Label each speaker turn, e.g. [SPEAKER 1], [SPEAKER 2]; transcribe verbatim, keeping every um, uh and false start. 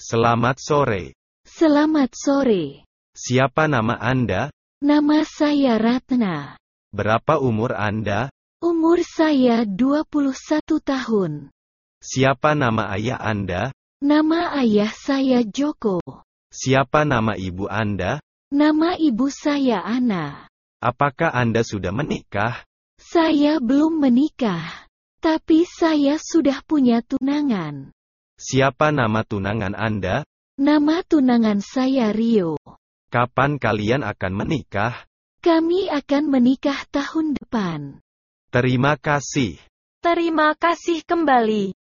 [SPEAKER 1] Selamat sore.
[SPEAKER 2] Selamat sore.
[SPEAKER 1] Siapa nama Anda?
[SPEAKER 2] Nama saya Ratna.
[SPEAKER 1] Berapa umur Anda?
[SPEAKER 2] Umur saya dua puluh satu tahun.
[SPEAKER 1] Siapa nama ayah Anda?
[SPEAKER 2] Nama ayah saya Joko.
[SPEAKER 1] Siapa nama ibu Anda?
[SPEAKER 2] Nama ibu saya Ana.
[SPEAKER 1] Apakah Anda sudah menikah?
[SPEAKER 2] Saya belum menikah. Tapi saya sudah punya tunangan.
[SPEAKER 1] Siapa nama tunangan Anda?
[SPEAKER 2] Nama tunangan saya Rio.
[SPEAKER 1] Kapan kalian akan menikah?
[SPEAKER 2] Kami akan menikah tahun depan.
[SPEAKER 1] Terima kasih.
[SPEAKER 2] Terima kasih kembali.